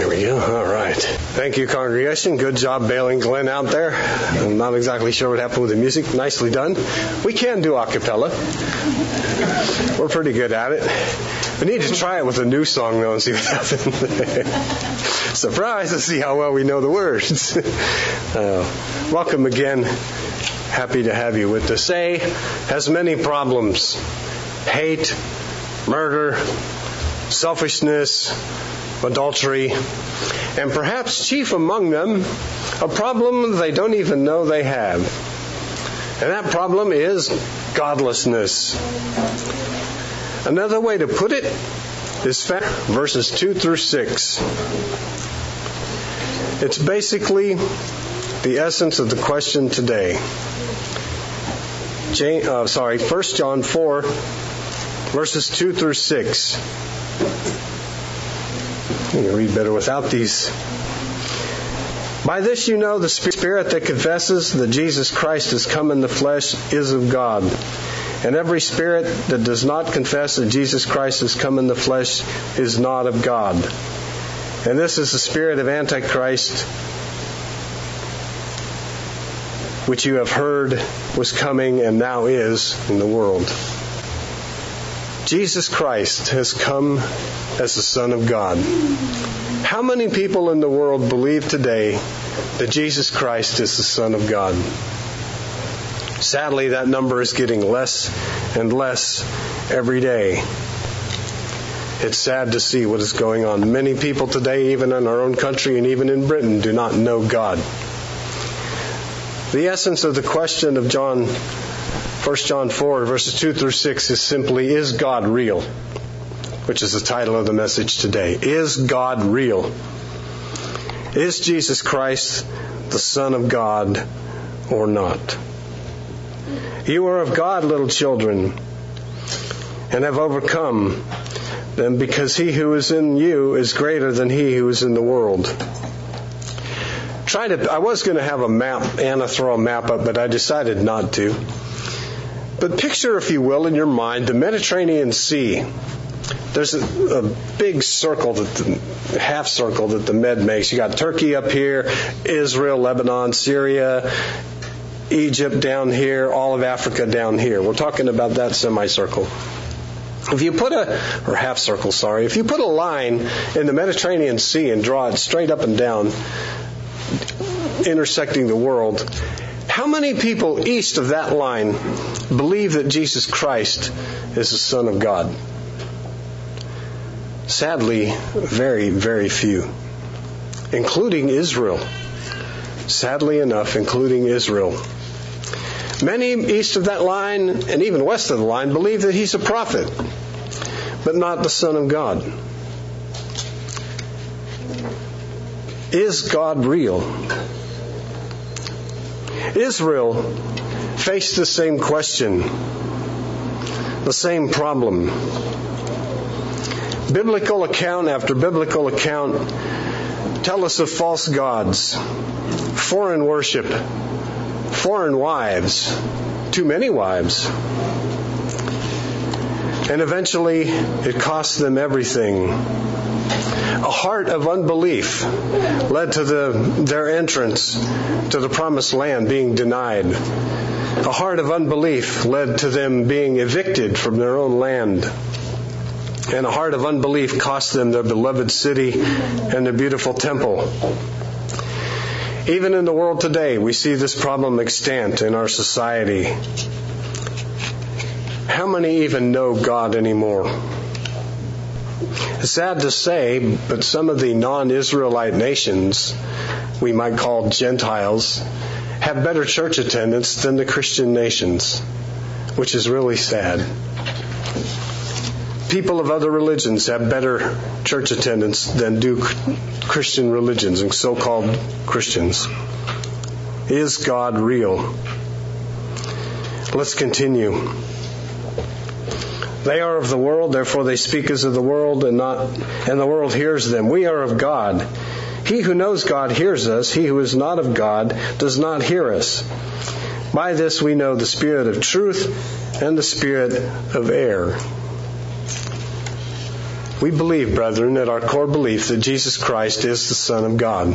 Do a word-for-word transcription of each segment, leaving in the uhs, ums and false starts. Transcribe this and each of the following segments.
Here we go. All right. Thank you, congregation. Good job bailing Glenn out there. I'm not exactly sure what happened with the music. Nicely done. We can do a cappella. We're pretty good at it. We need to try it with a new song, though, and see what happens. Surprise! Let's see how well we know the words. uh, welcome again. Happy to have you with us. A has many problems. Hate, murder, selfishness, adultery, and perhaps chief among them, a problem they don't even know they have. And that problem is godlessness. Another way to put it is found in verses two through six. It's basically the essence of the question today. James, uh, sorry, First John four, verses two through six. You can read better without these. By this you know the Spirit that confesses that Jesus Christ has come in the flesh is of God. And every spirit that does not confess that Jesus Christ has come in the flesh is not of God. And this is the spirit of Antichrist, which you have heard was coming and now is in the world. Jesus Christ has come as the Son of God. How many people in the world believe today that Jesus Christ is the Son of God? Sadly, that number is getting less and less every day. It's sad to see what is going on. Many people today, even in our own country and even in Britain, do not know God. The essence of the question of John, First John four, verses two through six is simply, is God real? Which is the title of the message today. Is God real? Is Jesus Christ the Son of God or not? You are of God, little children, and have overcome them, because he who is in you is greater than he who is in the world. Try to. I was going to have a map, Anna throw a map up, but I decided not to. But picture, if you will, in your mind, the Mediterranean Sea. There's a, a big circle, that the, half circle that the Med makes. You got Turkey up here, Israel, Lebanon, Syria, Egypt down here, all of Africa down here. We're talking about that semicircle. If you put a, or half circle, sorry, if you put a line in the Mediterranean Sea and draw it straight up and down, intersecting the world, how many people east of that line believe that Jesus Christ is the Son of God? Sadly, very, very few, including Israel. Sadly enough, including Israel. Many east of that line, and even west of the line, believe that he's a prophet, but not the Son of God. Is God real? Israel faced the same question, the same problem. Biblical account after biblical account tell us of false gods, foreign worship, foreign wives, too many wives. And eventually it cost them everything. A heart of unbelief led to the, their entrance to the promised land being denied. A heart of unbelief led to them being evicted from their own land. And a heart of unbelief cost them their beloved city and their beautiful temple. Even in the world today, we see this problem extant in our society. How many even know God anymore? It's sad to say, but some of the non-Israelite nations, we might call Gentiles, have better church attendance than the Christian nations, which is really sad. People of other religions have better church attendance than do Christian religions and so-called Christians. Is God real? Let's continue. They are of the world, therefore they speak as of the world, and not, and the world hears them. We are of God. He who knows God hears us. He who is not of God does not hear us. By this we know the spirit of truth and the spirit of error. We believe, brethren, at our core belief that Jesus Christ is the Son of God.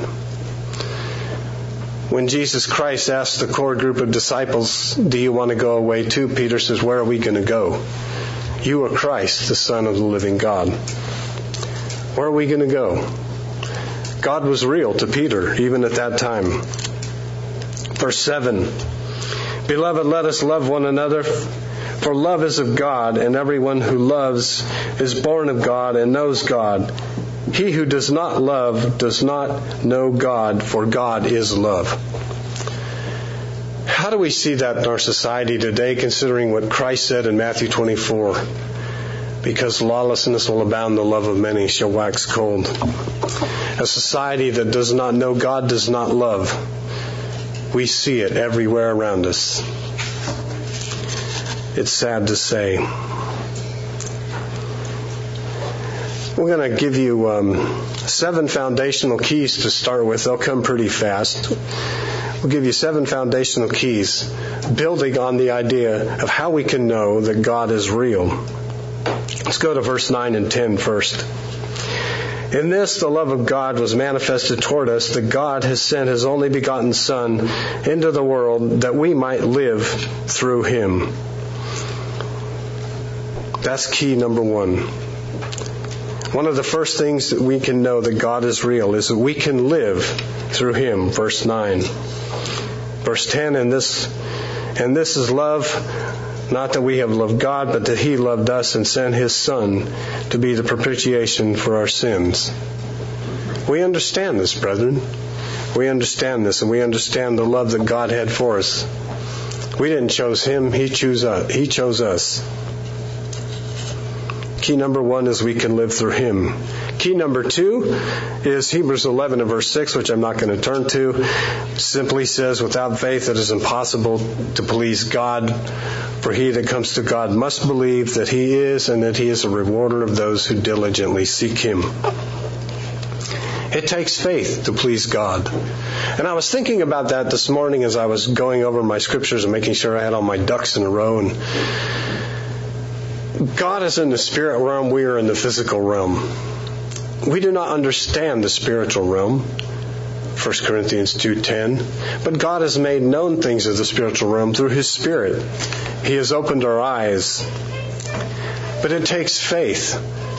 When Jesus Christ asked the core group of disciples, do you want to go away too? Peter says, where are we going to go? You are Christ, the Son of the living God. Where are we going to go? God was real to Peter, even at that time. Verse seven, Beloved, let us love one another, for love is of God, and everyone who loves is born of God and knows God. He who does not love does not know God, for God is love. How do we see that in our society today, considering what Christ said in Matthew twenty-four? Because lawlessness will abound, the love of many shall wax cold. A society that does not know God does not love. We see it everywhere around us. It's sad to say. We're going to give you um, seven foundational keys to start with. They'll come pretty fast. We'll give you seven foundational keys, building on the idea of how we can know that God is real. Let's go to verse nine and ten first. In this, the love of God was manifested toward us, that God has sent His only begotten Son into the world that we might live through Him. That's key number one. One of the first things that we can know that God is real is that we can live through Him. Verse nine. Verse ten, and this, and this is love, not that we have loved God, but that He loved us and sent His Son to be the propitiation for our sins. We understand this, brethren. We understand this, and we understand the love that God had for us. We didn't choose Him, He chose us. He chose us. Key number one is we can live through Him. Key number two is Hebrews eleven and verse six, which I'm not going to turn to. Simply says, without faith it is impossible to please God. For he that comes to God must believe that He is, and that He is a rewarder of those who diligently seek Him. It takes faith to please God. And I was thinking about that this morning as I was going over my scriptures and making sure I had all my ducks in a row. And God is in the spirit realm, we are in the physical realm. We do not understand the spiritual realm, First Corinthians two ten, but God has made known things of the spiritual realm through His Spirit. He has opened our eyes. But it takes faith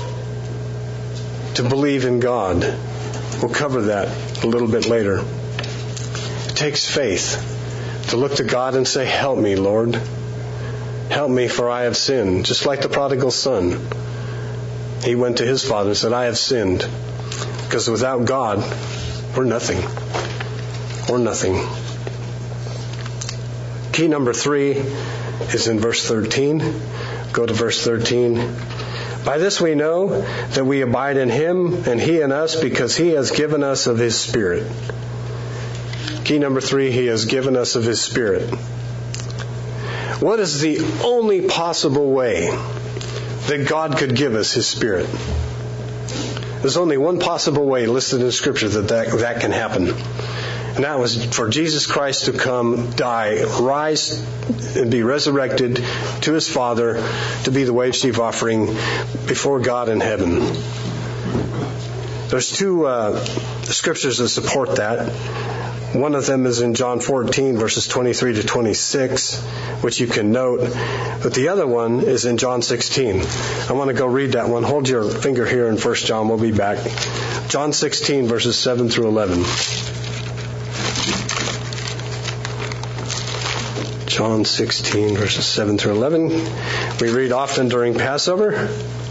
to believe in God. We'll cover that a little bit later. It takes faith to look to God and say, help me, Lord. Help me, for I have sinned. Just like the prodigal son. He went to his father and said, I have sinned. Because without God, we're nothing. We're nothing. Key number three is in verse thirteen. Go to verse thirteen. By this we know that we abide in Him and He in us, because He has given us of His Spirit. Key number three, He has given us of His Spirit. What is the only possible way that God could give us His Spirit? There's only one possible way listed in Scripture that that, that can happen. And that was for Jesus Christ to come, die, rise, and be resurrected to His Father to be the wave sheaf offering before God in heaven. There's two uh, Scriptures that support that. One of them is in John fourteen, verses twenty-three to twenty-six, which you can note. But the other one is in John sixteen. I want to go read that one. Hold your finger here in First John. We'll be back. John sixteen, verses seven through eleven. John sixteen, verses seven through eleven. We read often during Passover.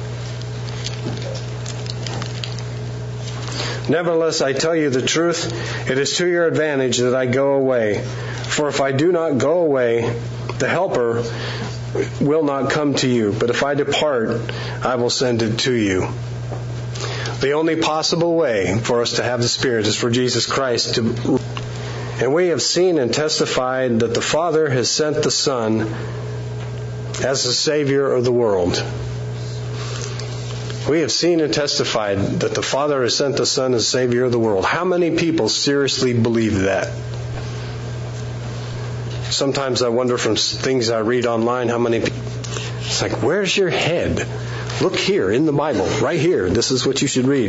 Nevertheless, I tell you the truth, it is to your advantage that I go away. For if I do not go away, the Helper will not come to you. But if I depart, I will send it to you. The only possible way for us to have the Spirit is for Jesus Christ to... And we have seen and testified that the Father has sent the Son as the Savior of the world. We have seen and testified that the Father has sent the Son as Savior of the world. How many people seriously believe that? Sometimes I wonder from things I read online how many people... It's like, where's your head? Look here in the Bible, right here. This is what you should read.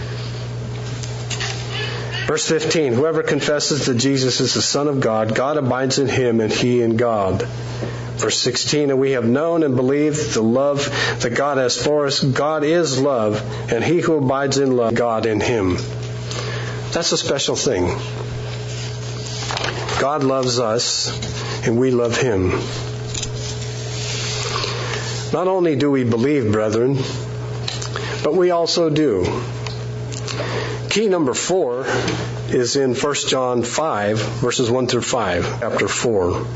Verse fifteen, whoever confesses that Jesus is the Son of God, God abides in him and he in God. Verse sixteen, and we have known and believed the love that God has for us. God is love, and he who abides in love, God in him. That's a special thing. God loves us, and we love him. Not only do we believe, brethren, but we also do. Key number four is in First John five, verses one through five, chapter four.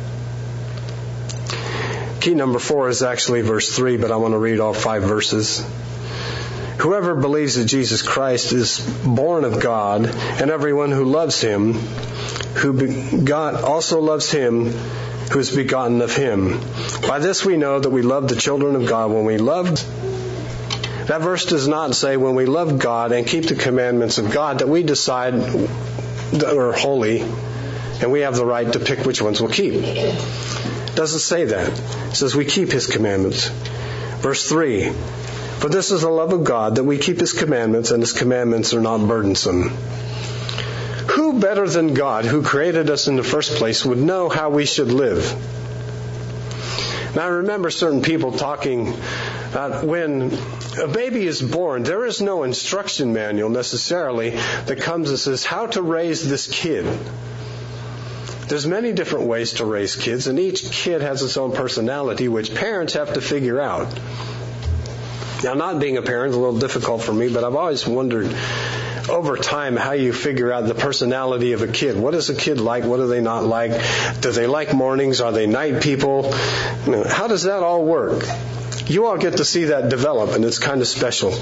Key number four is actually verse three, but I want to read all five verses. Whoever believes that Jesus Christ is born of God, and everyone who loves him, who begot, also loves him who is begotten of him. By this we know that we love the children of God when we loved. That verse does not say when we love God and keep the commandments of God that we decide that we're holy and we have the right to pick which ones we'll keep. It doesn't say that. It says we keep his commandments. Verse three, for this is the love of God, that we keep his commandments, and his commandments are not burdensome. Who better than God, who created us in the first place, would know how we should live? Now I remember certain people talking, uh, when a baby is born, there is no instruction manual necessarily that comes and says how to raise this kid. There's many different ways to raise kids, and each kid has its own personality, which parents have to figure out. Now, not being a parent is a little difficult for me, but I've always wondered over time how you figure out the personality of a kid. What is a kid like? What do they not like? Do they like mornings? Are they night people? You know, how does that all work? You all get to see that develop, and it's kind of special.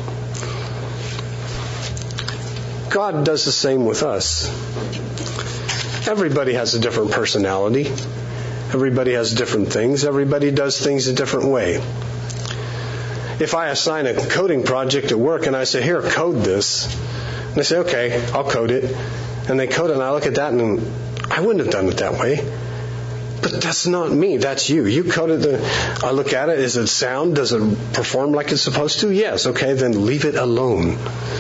God does the same with us. Everybody has a different personality. Everybody has different things. Everybody does things a different way. If I assign a coding project at work and I say, here, code this, and they say, okay, I'll code it, and they code it, and I look at that and I wouldn't have done it that way. But that's not me, that's you. You coded the, I look at it, is it sound? Does it perform like it's supposed to? Yes, okay, then leave it alone.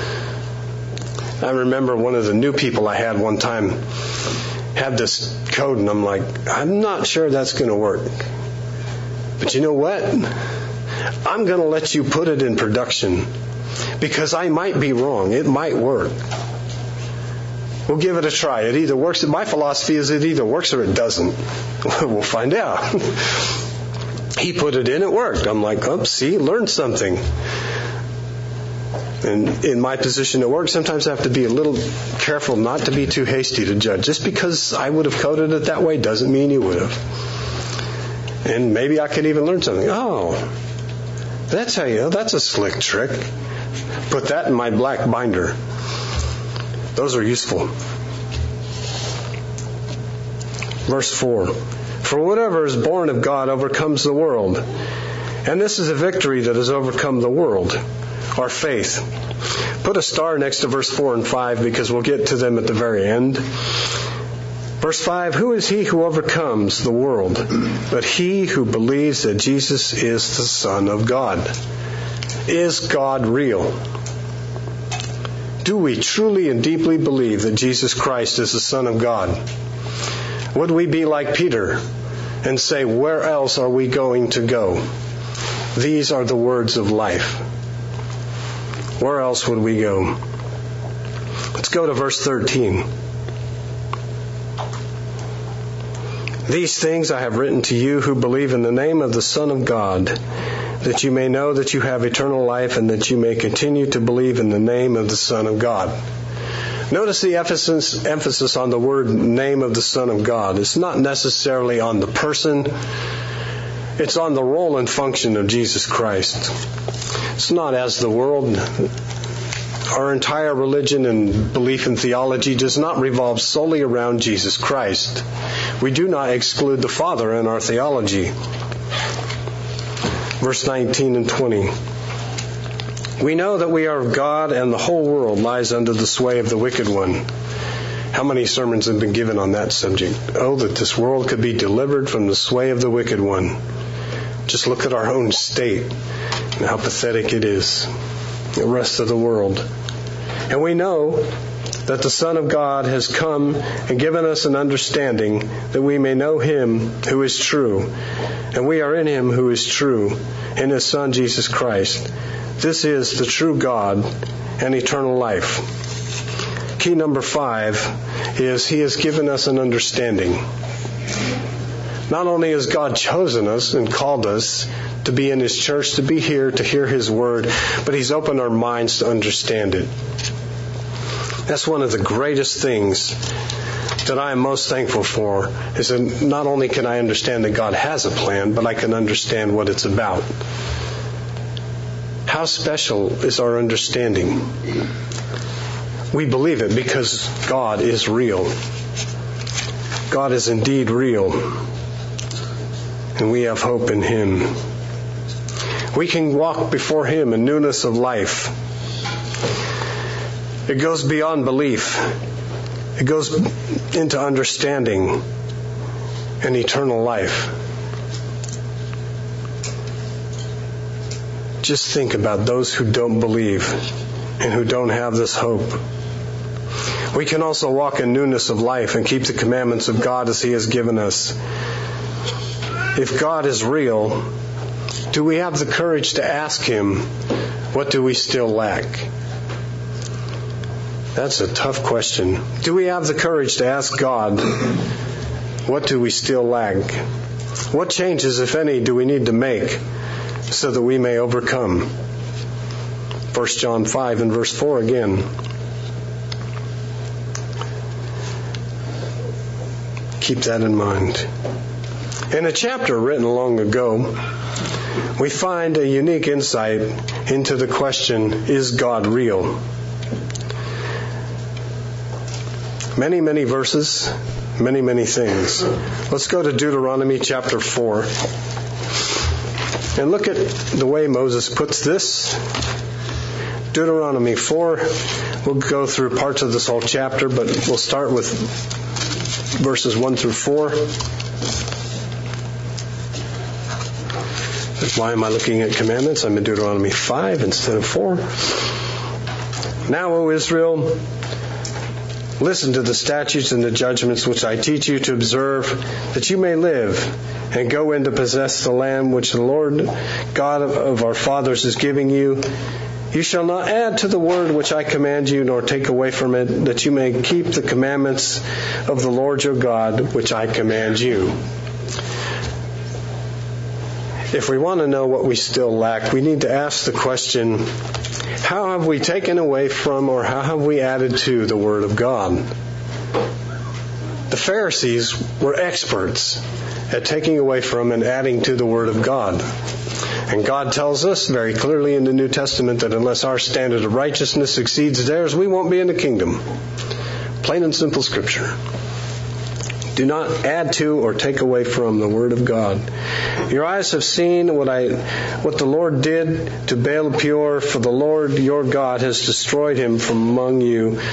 I remember one of the new people I had one time had this code, and I'm like, I'm not sure that's going to work. But you know what? I'm going to let you put it in production because I might be wrong. It might work. We'll give it a try. It either works. My philosophy is it either works or it doesn't. We'll find out. He put it in, it worked. I'm like, oh, see, learned something. And in my position at work, sometimes I have to be a little careful not to be too hasty to judge. Just because I would have coded it that way doesn't mean you would have. And maybe I could even learn something. Oh, that's how you, that's a slick trick. Put that in my black binder. Those are useful. Verse four. For whatever is born of God overcomes the world. And this is a victory that has overcome the world. Our faith. Put a star next to verse four and five because we'll get to them at the very end. Verse five, who is he who overcomes the world but he who believes that Jesus is the Son of God? Is God real? Do we truly and deeply believe that Jesus Christ is the Son of God? Would we be like Peter and say, where else are we going to go? These are the words of life. Where else would we go? Let's go to verse thirteen. These things I have written to you who believe in the name of the Son of God, that you may know that you have eternal life and that you may continue to believe in the name of the Son of God. Notice the emphasis, emphasis on the word name of the Son of God. It's not necessarily on the person. It's on the role and function of Jesus Christ. It's not as the world. Our entire religion and belief in theology does not revolve solely around Jesus Christ. We do not exclude the Father in our theology. Verse nineteen and twenty. We know that we are of God and the whole world lies under the sway of the wicked one. How many sermons have been given on that subject? Oh, that this world could be delivered from the sway of the wicked one. Just look at our own state. and how pathetic it is, the rest of the world. And we know that the Son of God has come and given us an understanding that we may know Him who is true. And we are in Him who is true, in His Son Jesus Christ. This is the true God and eternal life. Key number five is He has given us an understanding. Not only has God chosen us and called us to be in His church, to be here, to hear His Word, but He's opened our minds to understand it. That's one of the greatest things that I am most thankful for, is that not only can I understand that God has a plan, but I can understand what it's about. How special is our understanding? We believe it because God is real. God is indeed real. And we have hope in Him. We can walk before Him in newness of life. It goes beyond belief. It goes into understanding and eternal life. Just think about those who don't believe and who don't have this hope. We can also walk in newness of life and keep the commandments of God as He has given us. If God is real, do we have the courage to ask Him, what do we still lack? That's a tough question. Do we have the courage to ask God, what do we still lack? What changes, if any, do we need to make so that we may overcome? First John five and verse four again. Keep that in mind. In a chapter written long ago, we find a unique insight into the question, is God real? Many, many verses, many, many things. Let's go to Deuteronomy chapter four and look at the way Moses puts this. Deuteronomy four, we'll go through parts of this whole chapter, but we'll start with verses one through four. Why am I looking at commandments? I'm in Deuteronomy five instead of four. Now, O Israel, listen to the statutes and the judgments which I teach you to observe, that you may live and go in to possess the land which the Lord God of our fathers is giving you. You shall not add to the word which I command you, nor take away from it, that you may keep the commandments of the Lord your God, which I command you. If we want to know what we still lack, we need to ask the question, how have we taken away from, or how have we added to the Word of God? The Pharisees were experts at taking away from and adding to the Word of God. And God tells us very clearly in the New Testament that unless our standard of righteousness exceeds theirs, we won't be in the kingdom. Plain and simple Scripture. Do not add to or take away from the Word of God. Your eyes have seen what I, what the Lord did to Baal Peor, for the Lord your God has destroyed him from among you.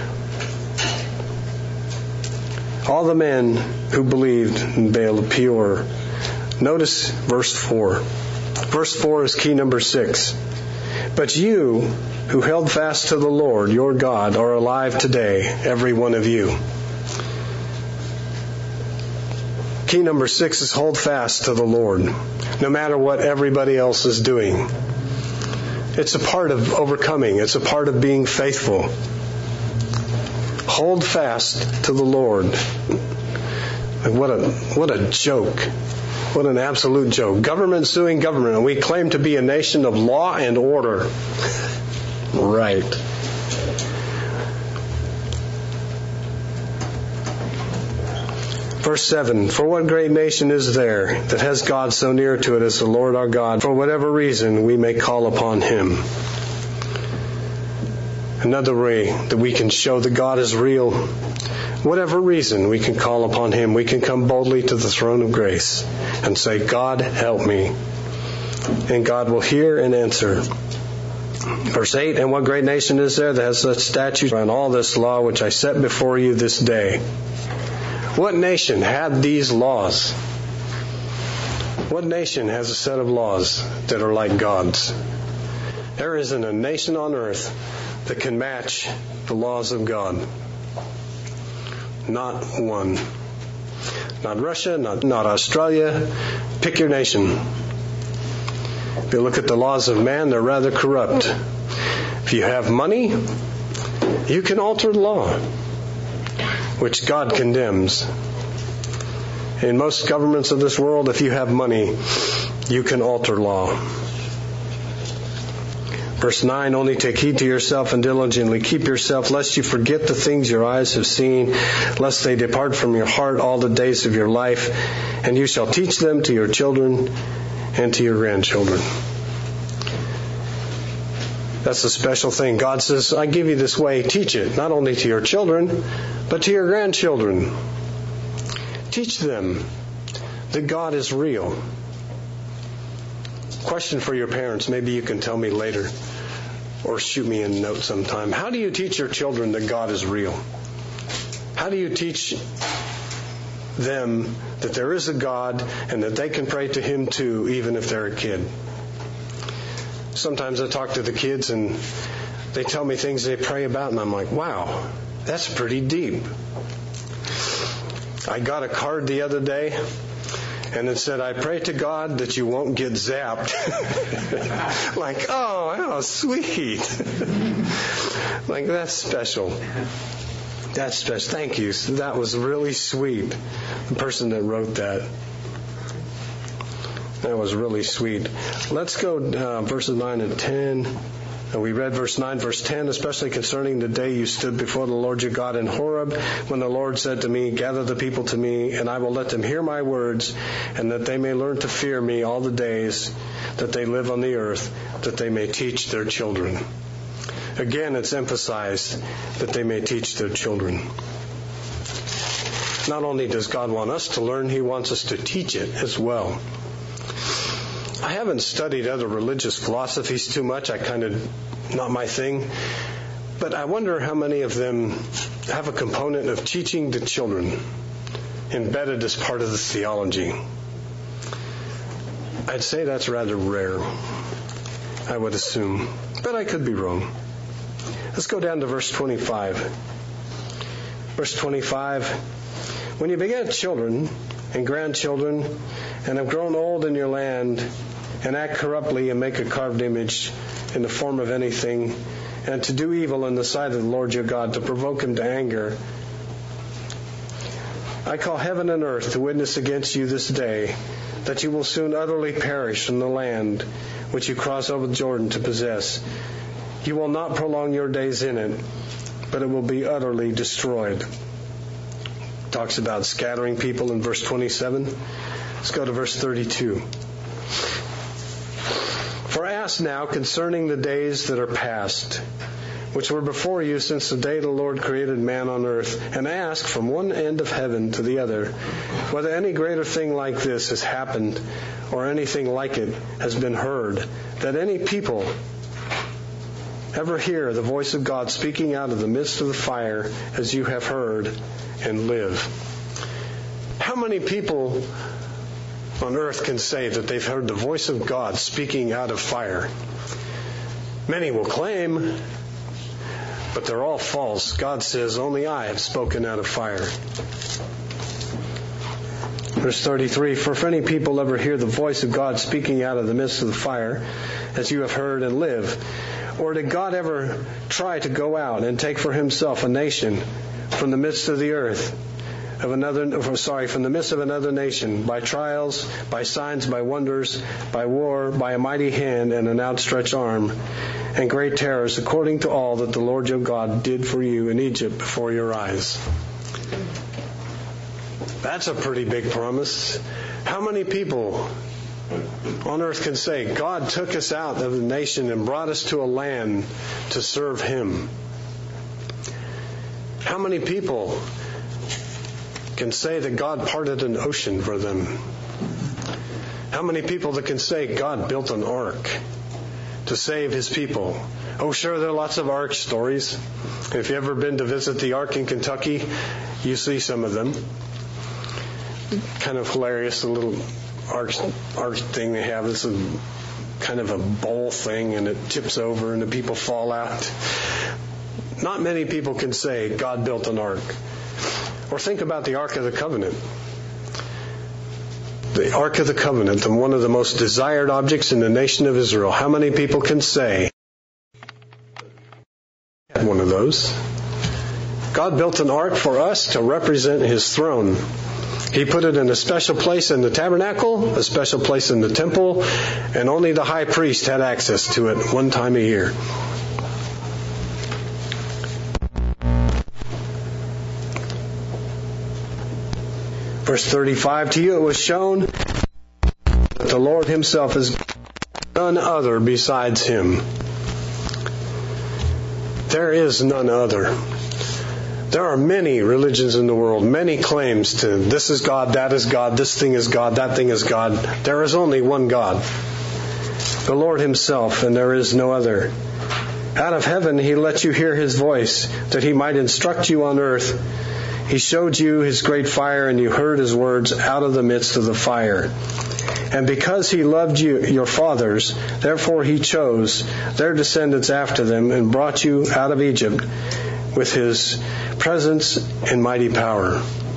All the men who believed in Baal Peor. Notice verse four. Verse four is key number six. But you who held fast to the Lord your God are alive today, every one of you. Key number six is hold fast to the Lord, no matter what everybody else is doing. It's a part of overcoming. It's a part of being faithful. Hold fast to the Lord. What a what a joke. What an absolute joke. Government suing government, and we claim to be a nation of law and order. Right. Verse seven, for what great nation is there that has God so near to it as the Lord our God? For whatever reason we may call upon Him. Another way that we can show that God is real. Whatever reason we can call upon Him. We can come boldly to the throne of grace and say, God, help me. And God will hear and answer. Verse eight, and what great nation is there that has such statutes and all this law which I set before you this day? What nation had these laws? What nation has a set of laws that are like God's? There isn't a nation on earth that can match the laws of God. Not one. Not Russia, not, not Australia. Pick your nation. If you look at the laws of man, they're rather corrupt. If you have money, you can alter the law, which God condemns. In most governments of this world, if you have money, you can alter law. Verse nine, only take heed to yourself and diligently keep yourself, lest you forget the things your eyes have seen, lest they depart from your heart all the days of your life, and you shall teach them to your children and to your grandchildren. That's a special thing. God says, I give you this way, teach it, not only to your children, but to your grandchildren. Teach them that God is real. Question for your parents. Maybe you can tell me later or shoot me a note sometime. How do you teach your children that God is real? How do you teach them that there is a God and that they can pray to Him too, even if they're a kid? Sometimes I talk to the kids and they tell me things they pray about and I'm like, wow, that's pretty deep. I got a card the other day and it said, I pray to God that you won't get zapped. Like, oh, how sweet. Like, that's special. That's special. Thank you. That was really sweet. The person that wrote that. That was really sweet. Let's go uh, verses nine and ten. And we read verse nine, verse ten, especially concerning the day you stood before the Lord your God in Horeb, when the Lord said to me, gather the people to me, and I will let them hear my words, and that they may learn to fear me all the days that they live on the earth, that they may teach their children. Again, it's emphasized that they may teach their children. Not only does God want us to learn, He wants us to teach it as well. I haven't studied other religious philosophies too much. I kind of, not my thing. But I wonder how many of them have a component of teaching the children embedded as part of the theology. I'd say that's rather rare, I would assume. But I could be wrong. Let's go down to verse twenty-five. Verse twenty-five. When you beget children and grandchildren and have grown old in your land and act corruptly and make a carved image in the form of anything, and to do evil in the sight of the Lord your God, to provoke Him to anger, I call heaven and earth to witness against you this day that you will soon utterly perish from the land which you cross over Jordan to possess. You will not prolong your days in it, but it will be utterly destroyed. Talks about scattering people in verse twenty-seven. Let's go to verse thirty-two. For ask now concerning the days that are past, which were before you since the day the Lord created man on earth, and ask from one end of heaven to the other, whether any greater thing like this has happened, or anything like it has been heard, that any people ever hear the voice of God speaking out of the midst of the fire, as you have heard, and live. How many people on earth can say that they've heard the voice of God speaking out of fire? Many will claim, but they're all false. God says, only I have spoken out of fire. Verse thirty-three, for if any people ever hear the voice of God speaking out of the midst of the fire, as you have heard, and live, or did God ever try to go out and take for Himself a nation from the midst of the earth, of another, sorry, from the midst of another nation, by trials, by signs, by wonders, by war, by a mighty hand and an outstretched arm, and great terrors, according to all that the Lord your God did for you in Egypt before your eyes? That's a pretty big promise. How many people on earth can say, God took us out of the nation and brought us to a land to serve Him? How many people can say that God parted an ocean for them? How many people that can say God built an ark to save His people? Oh, sure, there are lots of ark stories. If you've ever been to visit the ark in Kentucky, you see some of them. Kind of hilarious, a little arch, arch thing they have. It's a kind of a bowl thing, and it tips over and the people fall out. Not many people can say God built an ark. Or think about the Ark of the Covenant. The Ark of the Covenant, and one of the most desired objects in the nation of Israel. How many people can say one of those? God built an ark for us to represent His throne. He put it in a special place in the tabernacle, a special place in the temple, and only the high priest had access to it one time a year. Verse thirty-five, to you it was shown that the Lord Himself is none other besides Him. There is none other. There are many religions in the world, many claims to this is God, that is God, this thing is God, that thing is God. There is only one God, the Lord Himself, and there is no other. Out of heaven He let you hear His voice, that He might instruct you on earth. He showed you His great fire, and you heard His words out of the midst of the fire. And because He loved you, your fathers, therefore He chose their descendants after them and brought you out of Egypt with His presence and mighty power.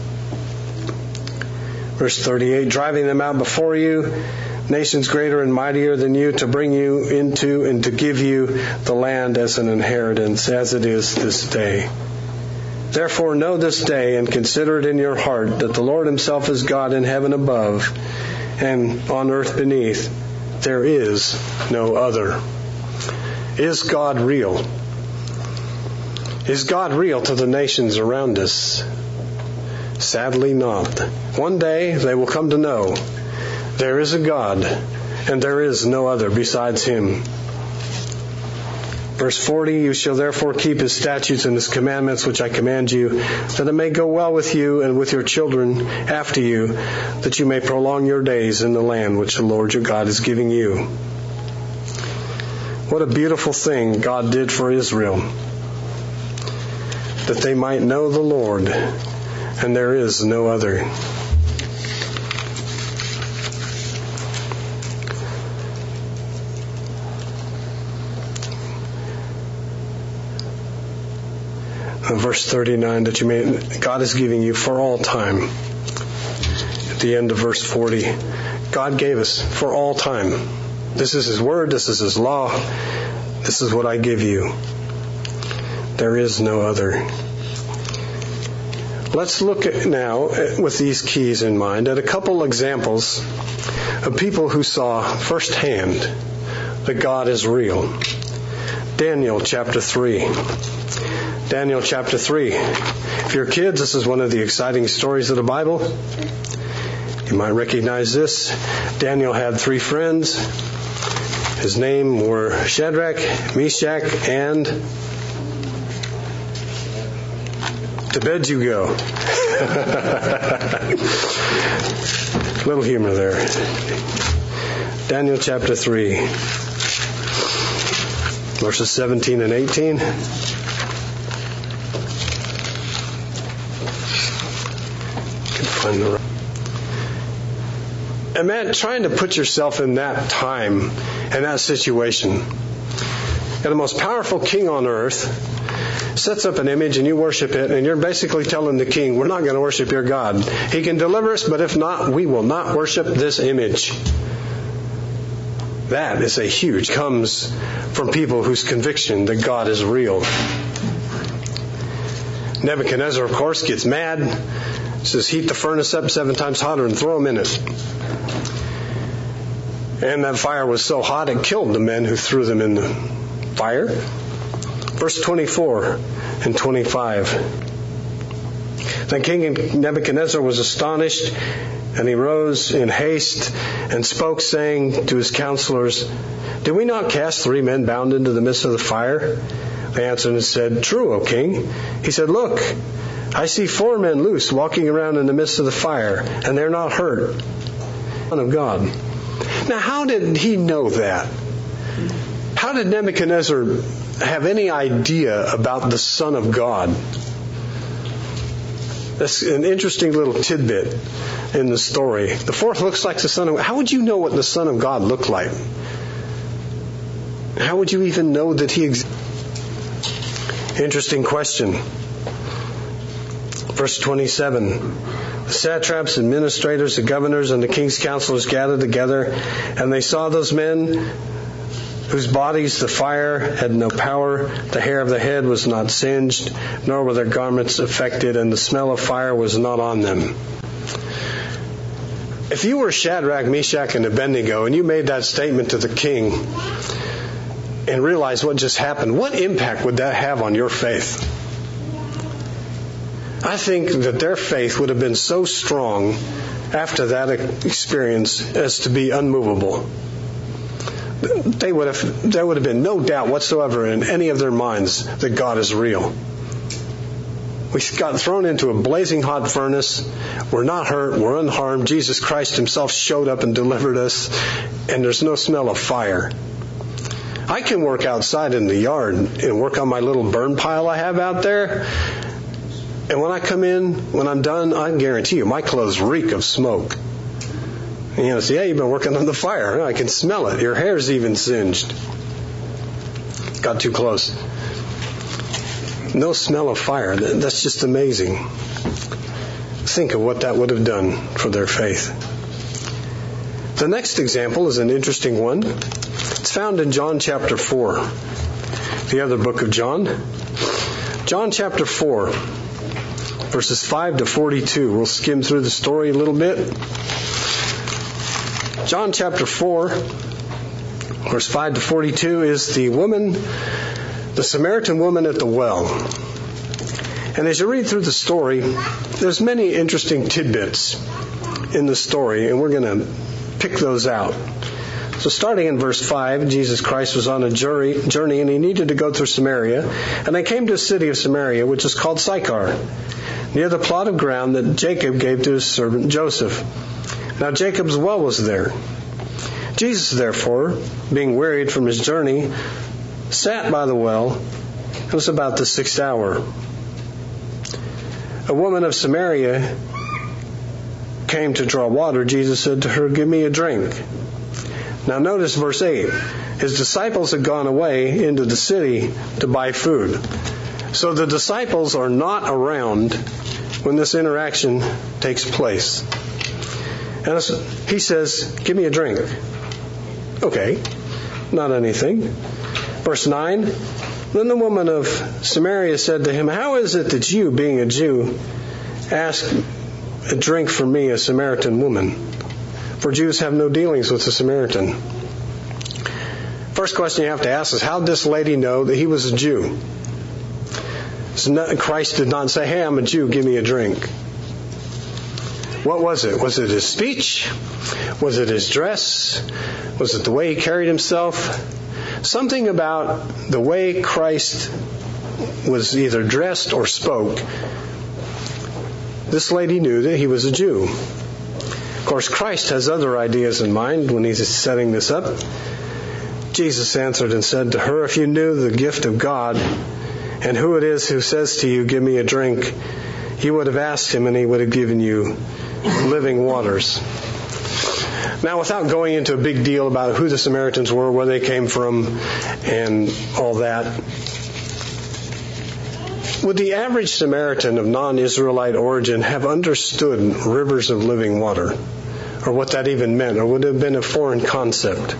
Verse thirty-eight, driving them out before you, nations greater and mightier than you, to bring you into and to give you the land as an inheritance, as it is this day. Therefore know this day and consider it in your heart that the Lord Himself is God in heaven above and on earth beneath. There is no other. Is God real? Is God real to the nations around us? Sadly not. One day they will come to know there is a God and there is no other besides Him. Verse forty, you shall therefore keep His statutes and His commandments which I command you, that it may go well with you and with your children after you, that you may prolong your days in the land which the Lord your God is giving you. What a beautiful thing God did for Israel, that they might know the Lord, and there is no other. Verse thirty-nine, that you may, God is giving you for all time. At the end of verse forty, God gave us for all time. This is His word, this is His law, this is what I give you. There is no other. Let's look at now, with these keys in mind, at a couple examples of people who saw firsthand that God is real. Daniel chapter three. Daniel chapter three. If you're kids, this is one of the exciting stories of the Bible. You might recognize this. Daniel had three friends. His name were Shadrach, Meshach, and to bed you go. Little humor there. Daniel chapter three, verses seventeen and eighteen. And man, trying to put yourself in that time and that situation. And the most powerful king on earth sets up an image and you worship it, and you're basically telling the king, we're not going to worship your God. He can deliver us, but if not, we will not worship this image. That is a huge, comes from people whose conviction that God is real. Nebuchadnezzar, of course, gets mad. Says, heat the furnace up seven times hotter and throw them in it. And that fire was so hot it killed the men who threw them in the fire. Verse twenty-four and twenty-five. Then King Nebuchadnezzar was astonished, and he rose in haste and spoke, saying to his counselors, did we not cast three men bound into the midst of the fire? They answered and said, true, O king. He said, look, I see four men loose walking around in the midst of the fire, and they're not hurt. Son of God. Now, how did he know that? How did Nebuchadnezzar have any idea about the Son of God? That's an interesting little tidbit in the story. The fourth looks like the Son of God. How would you know what the Son of God looked like? How would you even know that he exists? Interesting question. Verse twenty-seven. The satraps, administrators, the governors, and the king's counselors gathered together, and they saw those men whose bodies the fire had no power. The hair of the head was not singed, nor were their garments affected, and the smell of fire was not on them. If you were Shadrach, Meshach, and Abednego, and you made that statement to the king and realized what just happened, what impact would that have on your faith? I think that their faith would have been so strong after that experience as to be unmovable. They would have, there would have been no doubt whatsoever in any of their minds that God is real. We got thrown into a blazing hot furnace. We're not hurt. We're unharmed. Jesus Christ himself showed up and delivered us. And there's no smell of fire. I can work outside in the yard and work on my little burn pile I have out there. And when I come in, when I'm done, I can guarantee you my clothes reek of smoke. And you know, say, yeah, you've been working on the fire. I can smell it. Your hair's even singed. Got too close. No smell of fire. That's just amazing. Think of what that would have done for their faith. The next example is an interesting one. It's found in John chapter four, the other book of John. John chapter four, verses five to forty-two. We'll skim through the story a little bit. John chapter four, verse five to forty-two is the woman, the Samaritan woman at the well. And as you read through the story, there's many interesting tidbits in the story, and we're going to pick those out. So starting in verse five, Jesus Christ was on a journey, and he needed to go through Samaria. And they came to a city of Samaria, which is called Sychar, near the plot of ground that Jacob gave to his servant Joseph. Now Jacob's well was there. Jesus, therefore, being wearied from his journey, sat by the well. It was about the sixth hour. A woman of Samaria came to draw water. Jesus said to her, "Give me a drink." Now notice verse eight. His disciples had gone away into the city to buy food. So the disciples are not around when this interaction takes place. And he says, "Give me a drink." Okay, not anything. Verse nine, then the woman of Samaria said to him, "How is it that you, being a Jew, ask a drink from me, a Samaritan woman? For Jews have no dealings with the Samaritan." First question you have to ask is, how did this lady know that he was a Jew? So not, Christ did not say, "Hey, I'm a Jew, give me a drink." What was it? Was it his speech? Was it his dress? Was it the way he carried himself? Something about the way Christ was either dressed or spoke. This lady knew that he was a Jew. Of course, Christ has other ideas in mind when he's setting this up. Jesus answered and said to her, "If you knew the gift of God and who it is who says to you, 'Give me a drink,' you would have asked him and he would have given you living waters." Now, without going into a big deal about who the Samaritans were, where they came from, and all that, would the average Samaritan of non-Israelite origin have understood rivers of living water, or what that even meant, or would it have been a foreign concept?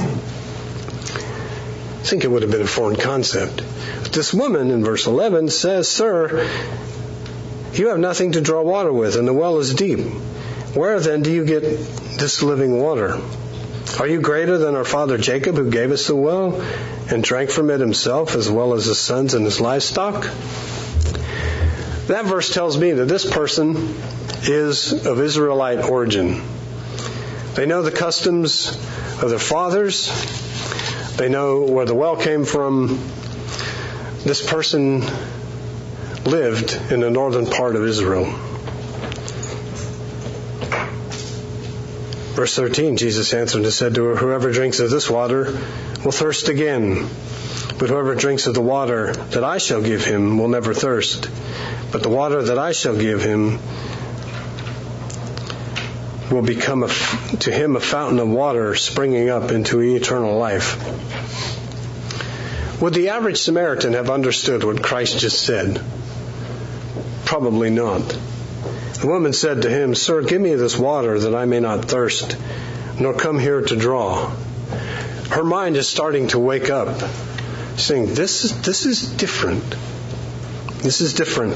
I think it would have been a foreign concept. But this woman in verse eleven says, "Sir, you have nothing to draw water with, and the well is deep. Where then do you get this living water? Are you greater than our father Jacob, who gave us the well and drank from it himself, as well as his sons and his livestock?" That verse tells me that this person is of Israelite origin. They know the customs of their fathers. They know where the well came from. This person lived in the northern part of Israel. Verse thirteen, Jesus answered and said to her, "Whoever drinks of this water will thirst again. But whoever drinks of the water that I shall give him will never thirst. But the water that I shall give him will become a, to him a fountain of water springing up into eternal life. Would the average Samaritan have understood what Christ just said? Probably not. The woman said to him, "Sir, give me this water that I may not thirst, nor come here to draw." Her mind is starting to wake up, saying, this is, this is different. This is different.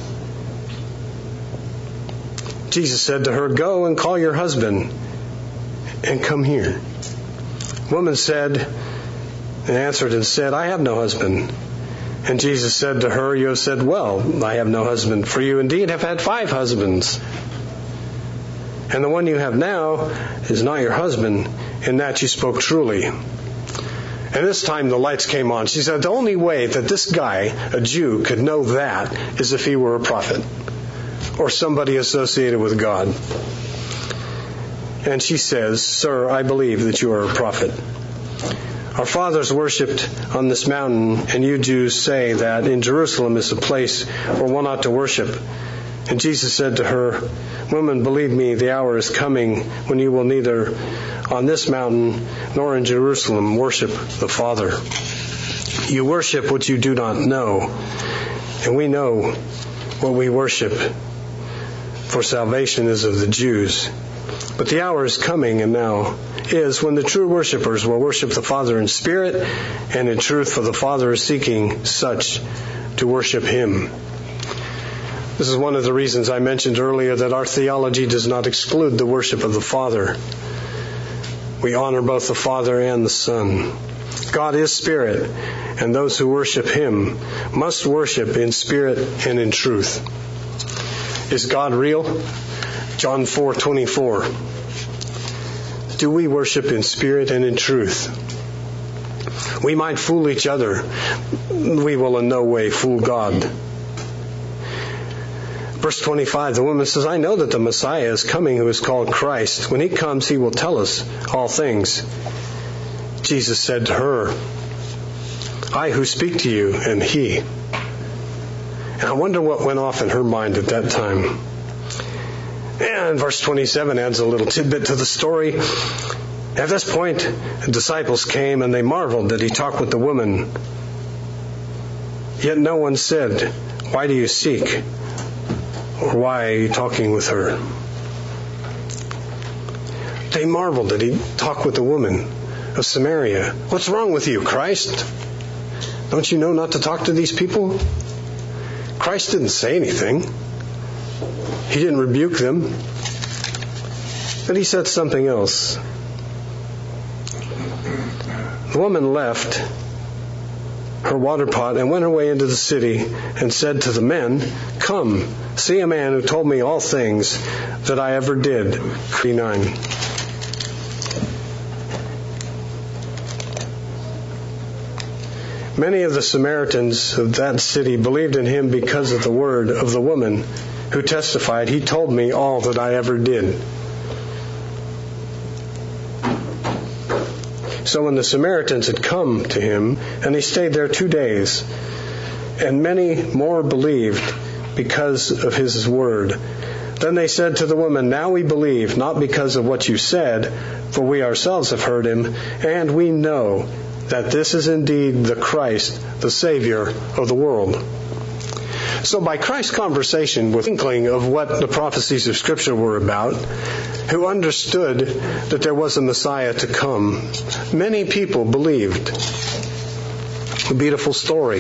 Jesus said to her, "Go and call your husband and come here." The woman said, and answered and said, "I have no husband." And Jesus said to her, "You have said well, I have no husband, for you indeed have had five husbands. And the one you have now is not your husband. In that you spoke truly." And this time the lights came on. She said, the only way that this guy, a Jew, could know that is if he were a prophet or somebody associated with God. And she says, "Sir, I believe that you are a prophet. Our fathers worshipped on this mountain, and you Jews say that in Jerusalem is a place where one ought to worship." And Jesus said to her, "Woman, believe me, the hour is coming when you will neither on this mountain nor in Jerusalem worship the Father. You worship what you do not know, and we know what we worship, for salvation is of the Jews. But the hour is coming, and now is, when the true worshipers will worship the Father in spirit and in truth, for the Father is seeking such to worship Him." This is one of the reasons I mentioned earlier that our theology does not exclude the worship of the Father. We honor both the Father and the Son. God is spirit, and those who worship Him must worship in spirit and in truth. Is God real? John four twenty-four. Do we worship in spirit and in truth? We might fool each other. We will in no way fool God. Verse twenty-five, the woman says, "I know that the Messiah is coming, who is called Christ. When He comes, He will tell us all things." Jesus said to her, "I who speak to you am He." And I wonder what went off in her mind at that time. And verse twenty-seven adds a little tidbit to the story. At this point, the disciples came and they marveled that He talked with the woman. Yet no one said, "Why do you seek?" or "Why are you talking with her?" They marveled that He talked with the woman of Samaria. "What's wrong with you, Christ? Don't you know not to talk to these people?" Christ didn't say anything. He didn't rebuke them. But He said something else. The woman left her water pot and went her way into the city and said to the men, "Come, see a man who told me all things that I ever did." thirty-nine. Many of the Samaritans of that city believed in Him because of the word of the woman who testified, "He told me all that I ever did." So when the Samaritans had come to Him, and He stayed there two days, and many more believed because of His word. Then they said to the woman, "Now we believe, not because of what you said, for we ourselves have heard Him, and we know that this is indeed the Christ, the Savior of the world." So by Christ's conversation with inkling of what the prophecies of Scripture were about, who understood that there was a Messiah to come, many people believed. A beautiful story.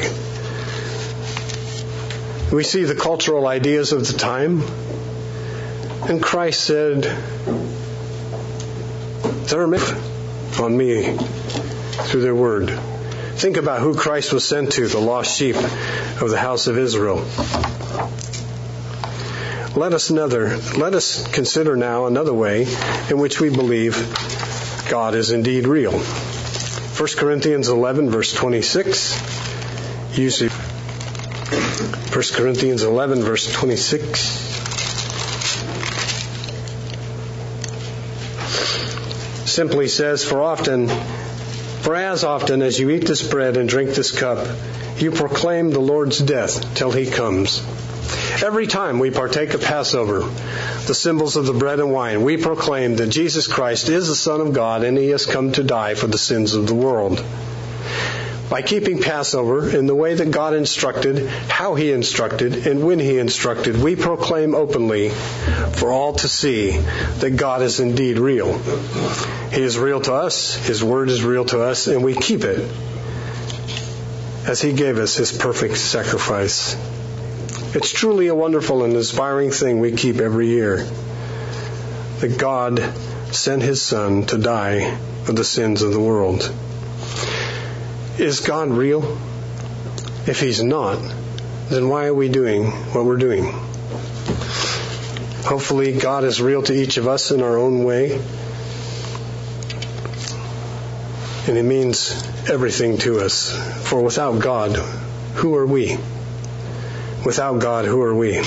We see the cultural ideas of the time, and Christ said, "They're on me through their word." Think about who Christ was sent to, the lost sheep of the house of Israel. Let us another, let us consider now another way in which we believe God is indeed real. First Corinthians eleven, verse twenty-six. Usually, First Corinthians eleven, verse twenty-six. Simply says, "For often For as often as you eat this bread and drink this cup, you proclaim the Lord's death till he comes. Every time we partake of Passover, the symbols of the bread and wine, we proclaim that Jesus Christ is the Son of God and he has come to die for the sins of the world. By keeping Passover in the way that God instructed, how he instructed, and when he instructed, we proclaim openly for all to see that God is indeed real. He is real to us, his word is real to us, and we keep it as he gave us his perfect sacrifice. It's truly a wonderful and inspiring thing we keep every year, that God sent his Son to die for the sins of the world. Is God real? If he's not, then why are we doing what we're doing? Hopefully God is real to each of us in our own way. And it means everything to us. For without God, who are we? Without God, who are we?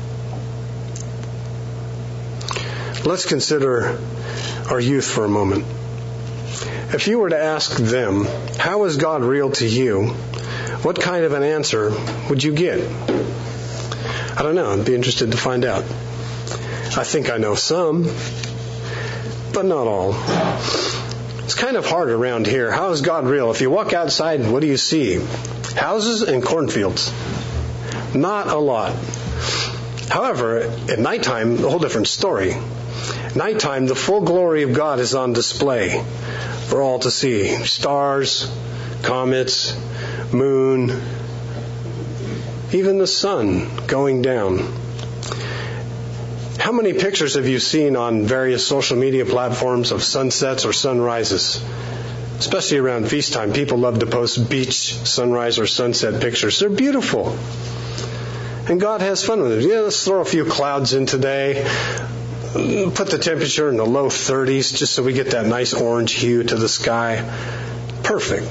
Let's consider our youth for a moment. If you were to ask them, how is God real to you? What kind of an answer would you get? I don't know. I'd be interested to find out. I think I know some, but not all. It's kind of hard around here. How is God real? If you walk outside, what do you see? Houses and cornfields. Not a lot. However, at nighttime, a whole different story. Nighttime, the full glory of God is on display for all to see. Stars, comets, moon, even the sun going down. How many pictures have you seen on various social media platforms of sunsets or sunrises? Especially around feast time, people love to post beach sunrise or sunset pictures. They're beautiful. And God has fun with it. Yeah, let's throw a few clouds in today. Put the temperature in the low thirties just so we get that nice orange hue to the sky. Perfect.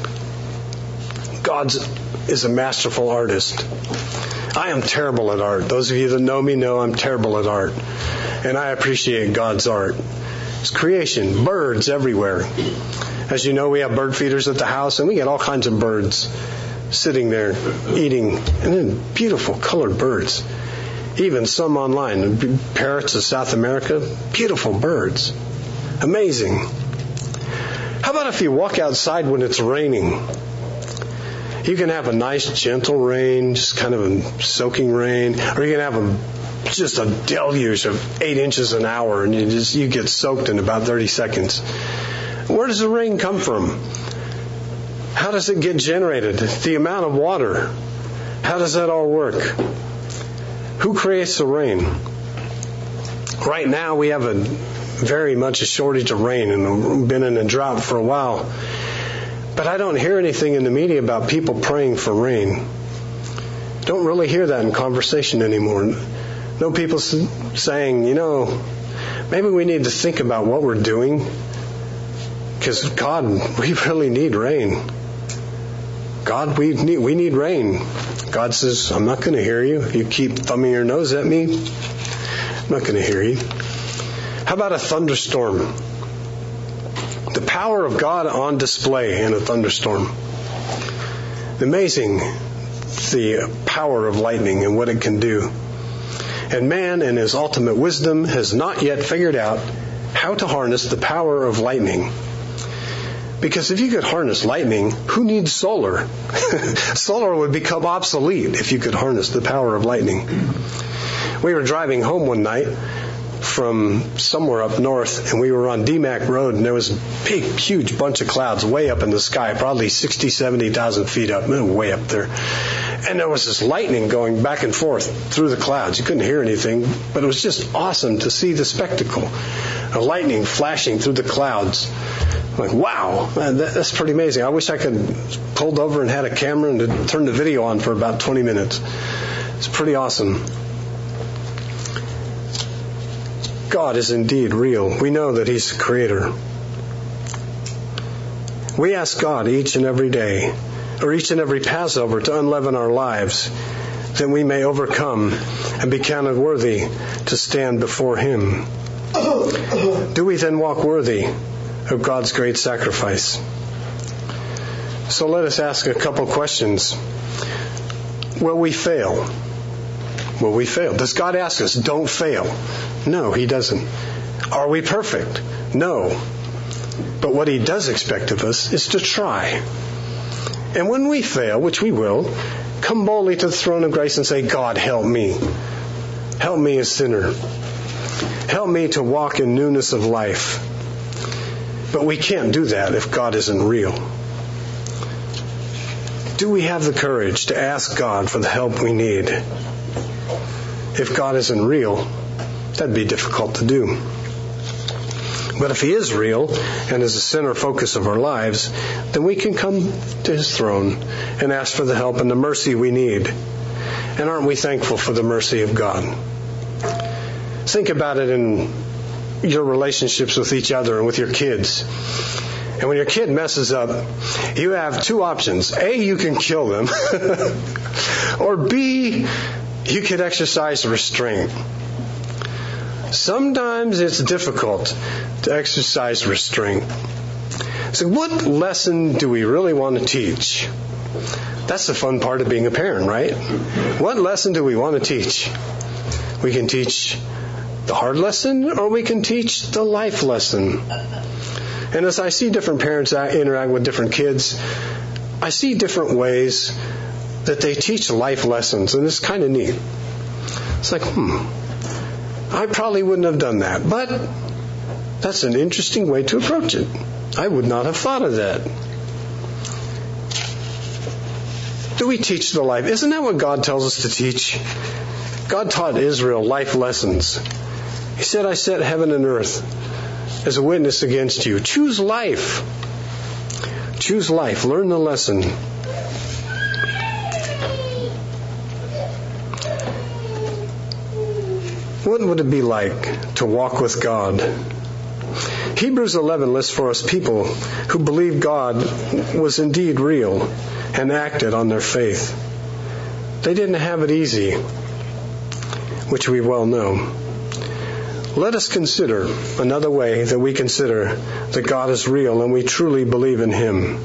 God is a masterful artist. I am terrible at art. Those of you that know me know I'm terrible at art. And I appreciate God's art. It's creation. Birds everywhere. As you know, we have bird feeders at the house, and we get all kinds of birds sitting there eating. And then beautiful colored birds. Even some online. Parrots of South America. Beautiful birds. Amazing. How about if you walk outside when it's raining? You can have a nice gentle rain, just kind of a soaking rain, or you can have a just a deluge of eight inches an hour, and you just you get soaked in about thirty seconds. Where does the rain come from? How does it get generated? The amount of water. How does that all work? Who creates the rain? Right now we have a very much a shortage of rain, and we've been in a drought for a while. But I don't hear anything in the media about people praying for rain. Don't really hear that in conversation anymore. No people saying, you know, maybe we need to think about what we're doing. Because God, we really need rain. God, we need, we need rain. God says, I'm not going to hear you. You keep thumbing your nose at me. I'm not going to hear you. How about a thunderstorm? The power of God on display in a thunderstorm. Amazing, the power of lightning and what it can do. And man, in his ultimate wisdom, has not yet figured out how to harness the power of lightning. Because if you could harness lightning, who needs solar? Solar would become obsolete if you could harness the power of lightning. We were driving home one night from somewhere up north, and we were on D MAC Road, and there was a big, huge bunch of clouds way up in the sky, probably sixty, seventy thousand feet up, way up there. And there was this lightning going back and forth through the clouds. You couldn't hear anything, but it was just awesome to see the spectacle. A lightning flashing through the clouds. Like, wow, man, that, that's pretty amazing. I wish I could pulled over and had a camera and turned the video on for about twenty minutes. It's pretty awesome. God is indeed real. We know that He's the Creator. We ask God each and every day, or each and every Passover, to unleaven our lives, that we may overcome and be counted worthy to stand before Him. Do we then walk worthy of God's great sacrifice? So let us ask a couple questions. Will we fail? Will we fail? Does God ask us, don't fail? No, He doesn't. Are we perfect? No. But what He does expect of us is to try. And when we fail, which we will, come boldly to the throne of grace and say, God, help me. Help me, a sinner. Help me to walk in newness of life. But we can't do that if God isn't real. Do we have the courage to ask God for the help we need? If God isn't real, that'd be difficult to do. But if He is real and is the center focus of our lives, then we can come to His throne and ask for the help and the mercy we need. And aren't we thankful for the mercy of God? Think about it in your relationships with each other and with your kids. And when your kid messes up, you have two options. A, you can kill them. Or B, you can exercise restraint. Sometimes it's difficult to exercise restraint. So what lesson do we really want to teach? That's the fun part of being a parent, right? What lesson do we want to teach? We can teach the hard lesson, or we can teach the life lesson. And as I see different parents interact with different kids, I see different ways that they teach life lessons, and it's kind of neat. It's like, hmm, I probably wouldn't have done that, but that's an interesting way to approach it. I would not have thought of that. Do we teach the life? Isn't that what God tells us to teach? God taught Israel life lessons. He said, I set heaven and earth as a witness against you. Choose life. Choose life. Learn the lesson. What would it be like to walk with God? Hebrews eleven lists for us people who believed God was indeed real and acted on their faith. They didn't have it easy, which we well know. Let us consider another way that we consider that God is real and we truly believe in Him.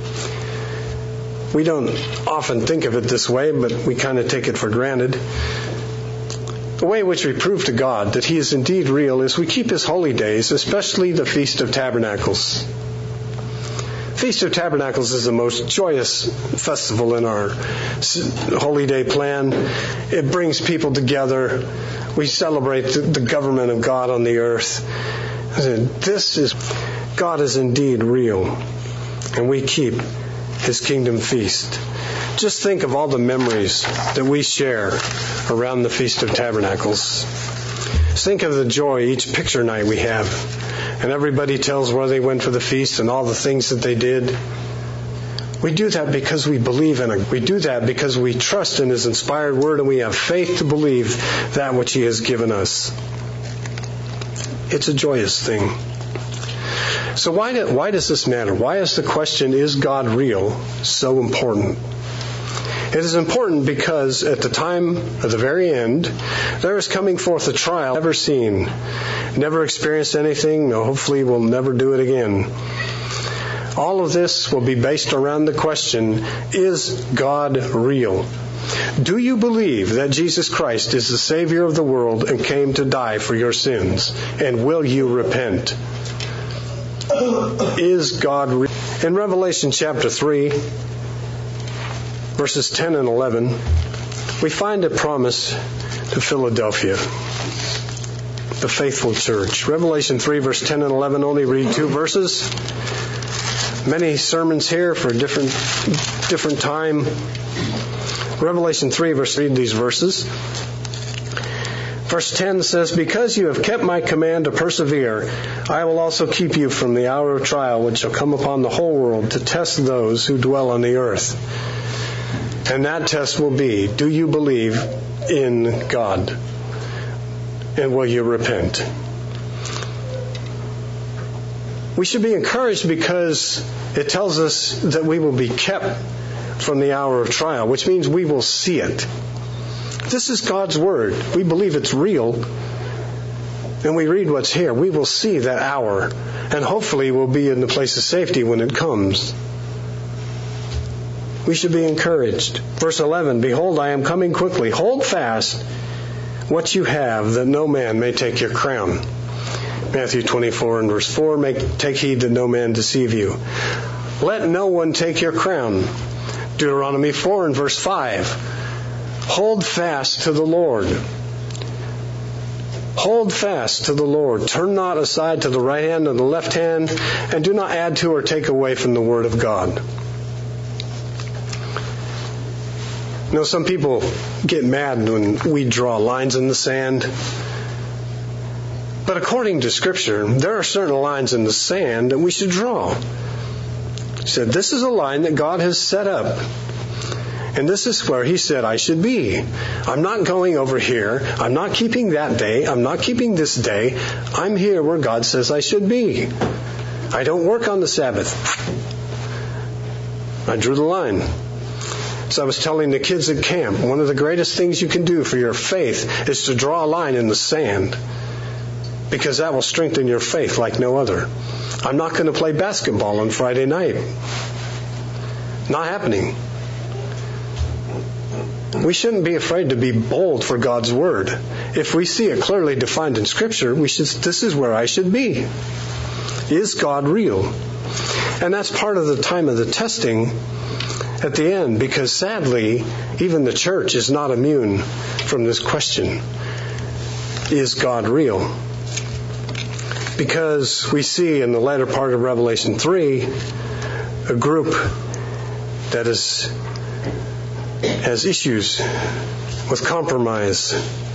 We don't often think of it this way, but we kind of take it for granted. The way in which we prove to God that He is indeed real is we keep His holy days, especially the Feast of Tabernacles. Feast of Tabernacles is the most joyous festival in our holy day plan. It brings people together. We celebrate the government of God on the earth. This is, God is indeed real, and we keep His kingdom feast. Just think of all the memories that we share around the Feast of Tabernacles. Think of the joy each picture night we have. And everybody tells where they went for the feast and all the things that they did. We do that because we believe in it. We do that because we trust in His inspired word and we have faith to believe that which He has given us. It's a joyous thing. So why, do, why does this matter? Why is the question, is God real, so important? It is important because at the time of the very end, there is coming forth a trial never seen, never experienced anything, no, hopefully we'll never do it again. All of this will be based around the question, is God real? Do you believe that Jesus Christ is the Savior of the world and came to die for your sins? And will you repent? Is God real? In Revelation chapter three, verses ten and eleven, we find a promise to Philadelphia, the faithful church. Revelation three, verse ten and eleven, only read two verses. Many sermons here for a different, different time. Revelation three, verse, read these verses. Verse ten says, because you have kept my command to persevere, I will also keep you from the hour of trial which shall come upon the whole world to test those who dwell on the earth. And that test will be, do you believe in God? And will you repent? We should be encouraged because it tells us that we will be kept from the hour of trial, which means we will see it. This is God's Word. We believe it's real. And we read what's here. We will see that hour. And hopefully we'll be in the place of safety when it comes. We should be encouraged. Verse eleven, behold, I am coming quickly. Hold fast what you have, that no man may take your crown. Matthew twenty-four and verse four, make, take heed that no man deceive you. Let no one take your crown. Deuteronomy four and verse five, hold fast to the Lord. Hold fast to the Lord. Turn not aside to the right hand or the left hand, and do not add to or take away from the word of God. You know, some people get mad when we draw lines in the sand. But according to Scripture, there are certain lines in the sand that we should draw. He said, this is a line that God has set up. And this is where He said I should be. I'm not going over here. I'm not keeping that day. I'm not keeping this day. I'm here where God says I should be. I don't work on the Sabbath. I drew the line. So I was telling the kids at camp, one of the greatest things you can do for your faith is to draw a line in the sand, because that will strengthen your faith like no other. I'm not going to play basketball on Friday night. Not happening. We shouldn't be afraid to be bold for God's Word. If we see it clearly defined in Scripture, we should. This is where I should be. Is God real? And that's part of the time of the testing at the end, because sadly, even the church is not immune from this question. Is God real? Because we see in the latter part of Revelation three, a group that is, has issues with compromise.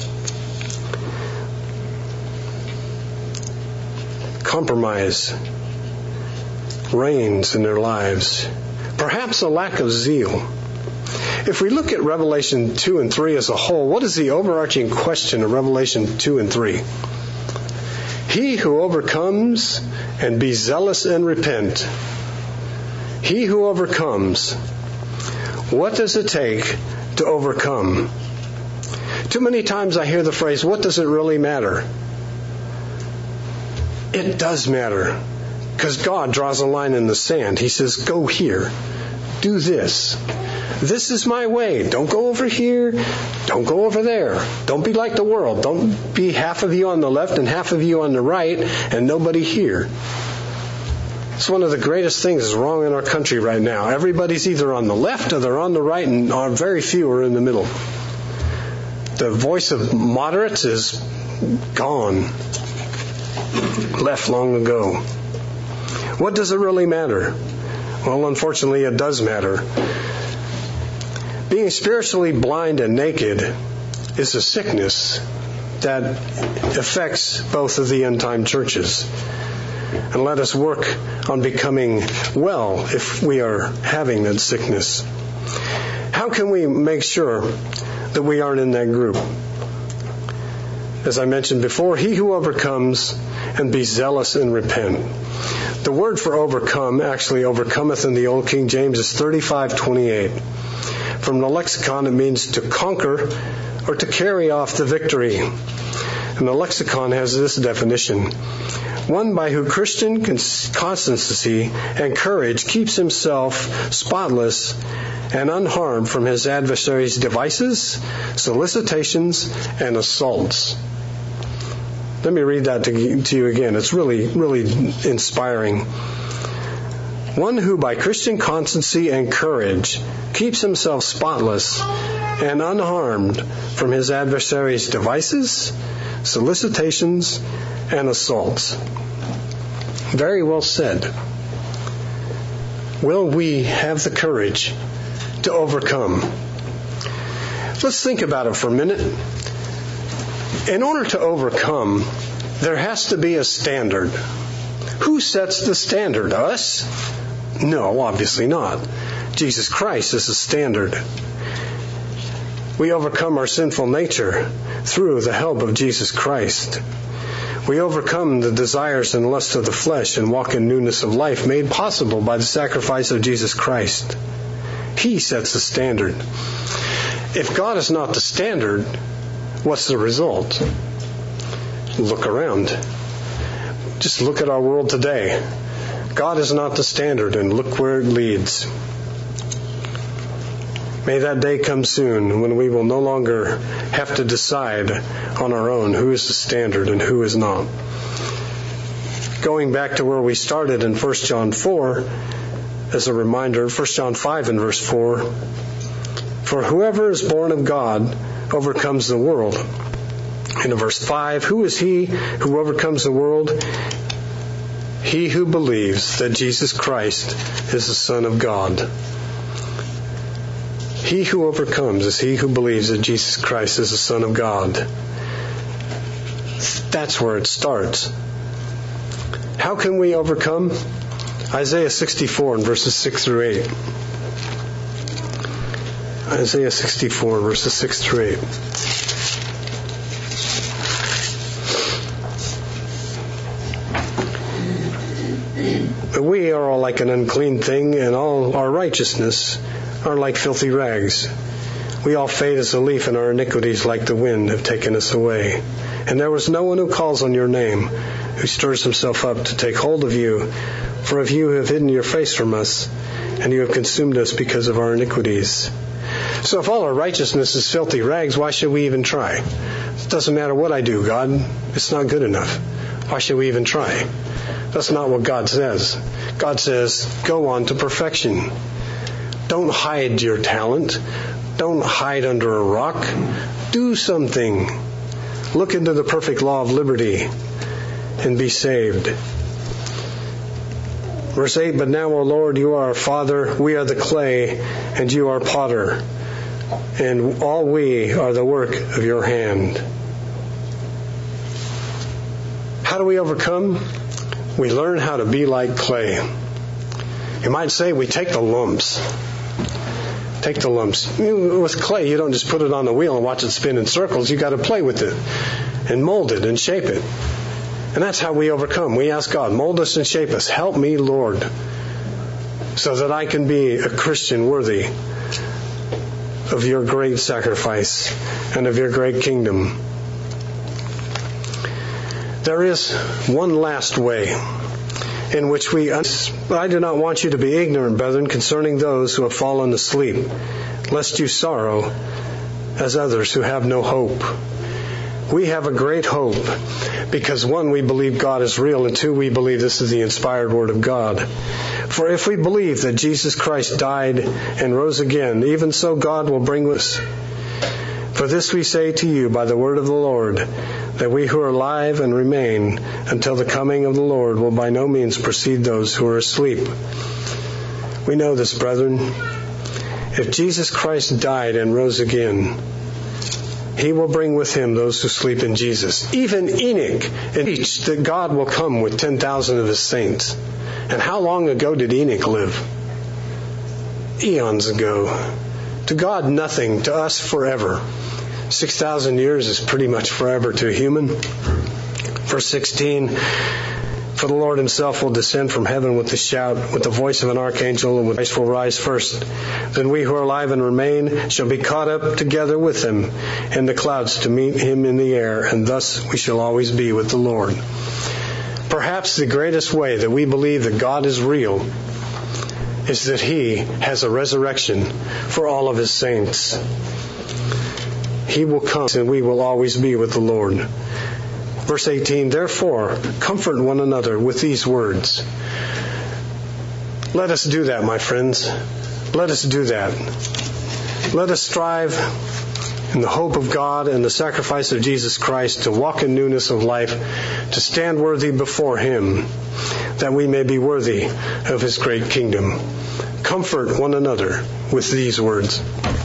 Compromise reigns in their lives. Perhaps a lack of zeal. If we look at Revelation two and three as a whole, what is the overarching question of Revelation two and three? He who overcomes and be zealous and repent. He who overcomes. What does it take to overcome? Too many times I hear the phrase, what does it really matter? It does matter. Because God draws a line in the sand. He says, go here. Do this. This is my way. Don't go over here. Don't go over there. Don't be like the world. Don't be half of you on the left and half of you on the right and nobody here. It's one of the greatest things that's wrong in our country right now. Everybody's either on the left or they're on the right, and are very few are in the middle. The voice of moderates is gone. Left long ago. What does it really matter? Well, unfortunately, it does matter. Being spiritually blind and naked is a sickness that affects both of the end-time churches. And let us work on becoming well if we are having that sickness. How can we make sure that we aren't in that group? As I mentioned before, he who overcomes and be zealous and repent. The word for overcome actually overcometh in the Old King James is thirty-five twenty-eight. From the lexicon, it means to conquer or to carry off the victory. And the lexicon has this definition. One by whom Christian constancy and courage keeps himself spotless and unharmed from his adversary's devices, solicitations, and assaults. Let me read that to, to you again. It's really, really inspiring. One who by Christian constancy and courage keeps himself spotless and unharmed from his adversary's devices, solicitations, and assaults. Very well said. Will we have the courage to overcome? Let's think about it for a minute. In order to overcome, there has to be a standard. Who sets the standard? Us? No, obviously not. Jesus Christ is the standard. We overcome our sinful nature through the help of Jesus Christ. We overcome the desires and lusts of the flesh and walk in newness of life made possible by the sacrifice of Jesus Christ. He sets the standard. If God is not the standard, what's the result? Look around. Just look at our world today. God is not the standard, and look where it leads. May that day come soon when we will no longer have to decide on our own who is the standard and who is not. Going back to where we started in First John four, as a reminder, First John five and verse four, for whoever is born of God overcomes the world. And in verse five, who is he who overcomes the world? He who believes that Jesus Christ is the Son of God. He who overcomes is he who believes that Jesus Christ is the Son of God. That's where it starts. How can we overcome? Isaiah sixty-four and verses six through eight. Isaiah sixty-four verses six through eight. But we are all like an unclean thing, and all our righteousness are like filthy rags. We all fade as a leaf, and our iniquities like the wind have taken us away. And there was no one who calls on your name, who stirs himself up to take hold of you. For if you have hidden your face from us, and you have consumed us because of our iniquities. So if all our righteousness is filthy rags, why should we even try? It doesn't matter what I do, God. It's not good enough. Why should we even try? That's not what God says. God says, go on to perfection. Don't hide your talent. Don't hide under a rock. Do something. Look into the perfect law of liberty and be saved. Verse eight, but now, O Lord, you are our Father, we are the clay, and you are potter, and all we are the work of your hand. How do we overcome? We learn how to be like clay. You might say we take the lumps. Take the lumps. With clay, you don't just put it on the wheel and watch it spin in circles. You got to play with it and mold it and shape it. And that's how we overcome. We ask God, mold us and shape us. Help me, Lord, so that I can be a Christian worthy of your great sacrifice and of your great kingdom. There is one last way in which we... I do not want you to be ignorant, brethren, concerning those who have fallen asleep, lest you sorrow as others who have no hope. We have a great hope because, one, we believe God is real, and two, we believe this is the inspired Word of God. For if we believe that Jesus Christ died and rose again, even so God will bring us. For this we say to you by the word of the Lord, that we who are alive and remain until the coming of the Lord will by no means precede those who are asleep. We know this, brethren. If Jesus Christ died and rose again, He will bring with Him those who sleep in Jesus. Even Enoch preached that God will come with ten thousand of His saints. And how long ago did Enoch live? Eons ago. To God, nothing. To us, forever. Six thousand years is pretty much forever to a human. Verse sixteen, for the Lord Himself will descend from heaven with a shout, with the voice of an archangel, and with Christ will rise first. Then we who are alive and remain shall be caught up together with Him in the clouds to meet Him in the air, and thus we shall always be with the Lord. Perhaps the greatest way that we believe that God is real is that He has a resurrection for all of His saints. He will come and we will always be with the Lord. Verse eighteen, therefore, comfort one another with these words. Let us do that, my friends. Let us do that. Let us strive in the hope of God and the sacrifice of Jesus Christ to walk in newness of life, to stand worthy before Him, that we may be worthy of His great kingdom. Comfort one another with these words.